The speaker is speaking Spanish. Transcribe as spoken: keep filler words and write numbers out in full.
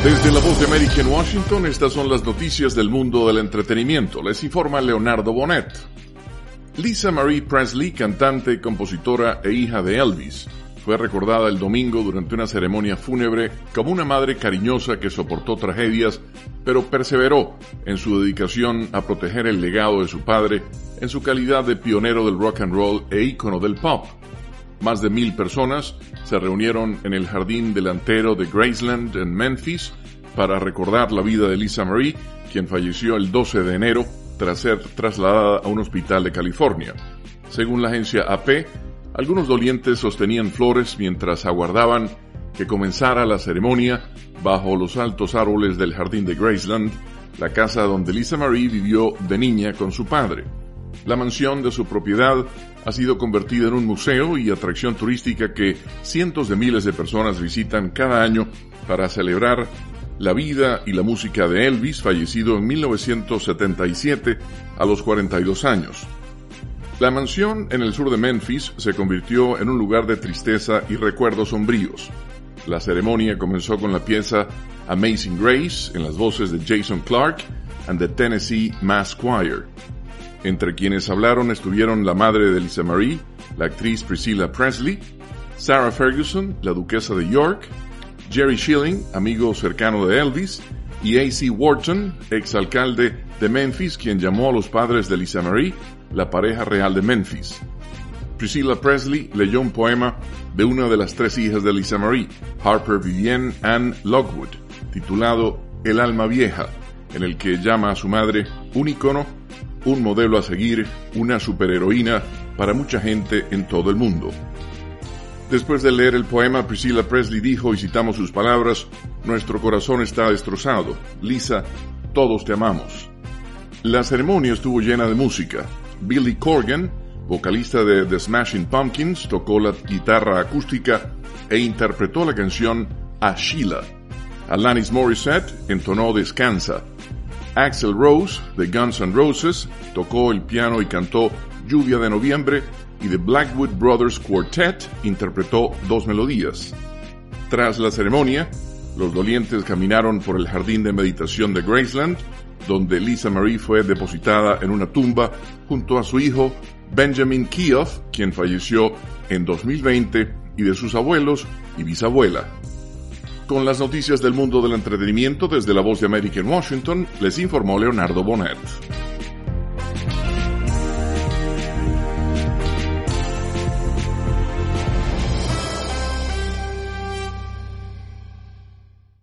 Desde la Voz de América en Washington, estas son las noticias del mundo del entretenimiento. Les informa Leonardo Bonet. Lisa Marie Presley, cantante, compositora e hija de Elvis, fue recordada el domingo durante una ceremonia fúnebre como una madre cariñosa que soportó tragedias, pero perseveró en su dedicación a proteger el legado de su padre en su calidad de pionero del rock and roll e ícono del pop. Más de mil personas se reunieron en el jardín delantero de Graceland en Memphis para recordar la vida de Lisa Marie, quien falleció el doce de enero tras ser trasladada a un hospital de California. Según la agencia A P, algunos dolientes sostenían flores mientras aguardaban que comenzara la ceremonia bajo los altos árboles del jardín de Graceland, la casa donde Lisa Marie vivió de niña con su padre. La mansión de su propiedad ha sido convertida en un museo y atracción turística que cientos de miles de personas visitan cada año para celebrar la vida y la música de Elvis, fallecido en mil novecientos setenta y siete a los cuarenta y dos años. La mansión en el sur de Memphis se convirtió en un lugar de tristeza y recuerdos sombríos. La ceremonia comenzó con la pieza Amazing Grace en las voces de Jason Clarke and the Tennessee Mass Choir. Entre quienes hablaron estuvieron la madre de Lisa Marie, la actriz Priscilla Presley, Sarah Ferguson, la duquesa de York, Jerry Schilling, amigo cercano de Elvis, y A C Wharton, exalcalde de Memphis, quien llamó a los padres de Lisa Marie la pareja real de Memphis. Priscilla Presley leyó un poema de una de las tres hijas de Lisa Marie, Harper Vivienne Ann Lockwood, titulado El alma vieja, en el que llama a su madre un ícono, un modelo a seguir, una superheroína para mucha gente en todo el mundo. Después de leer el poema, Priscilla Presley dijo, y citamos sus palabras, «Nuestro corazón está destrozado. Lisa, todos te amamos». La ceremonia estuvo llena de música. Billy Corgan, vocalista de The Smashing Pumpkins, tocó la guitarra acústica e interpretó la canción A Sheila. Alanis Morissette entonó Descansa. Axl Rose, de Guns N' Roses, tocó el piano y cantó Lluvia de Noviembre, y The Blackwood Brothers Quartet interpretó dos melodías. Tras la ceremonia, los dolientes caminaron por el jardín de meditación de Graceland, donde Lisa Marie fue depositada en una tumba junto a su hijo Benjamin Keough, quien falleció en dos mil veinte, y de sus abuelos y bisabuela. Con las noticias del mundo del entretenimiento desde la Voz de América en Washington, les informó Leonardo Bonet.